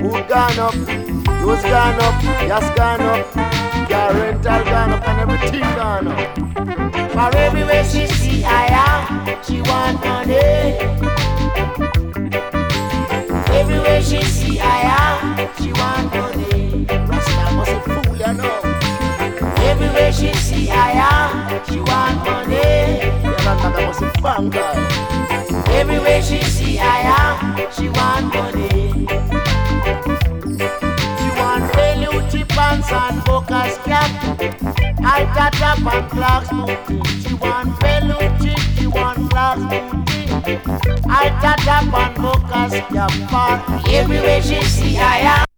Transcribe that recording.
Food gone up, those gone up, gas gone up, car rental gone up, and everything gone up. For everywhere she see I am, she want money. Everywhere she see I am, she want money. Rasta must be fool, you know. Everywhere she see I am, she want money. Yeah, that must be fun, guy. Everywhere she see I am, she want money. She want velluti pants and bokas cap. I got up and clocks booty. She want velluti, she want clocks booty. I got up and bokas cap. Everywhere she see I am.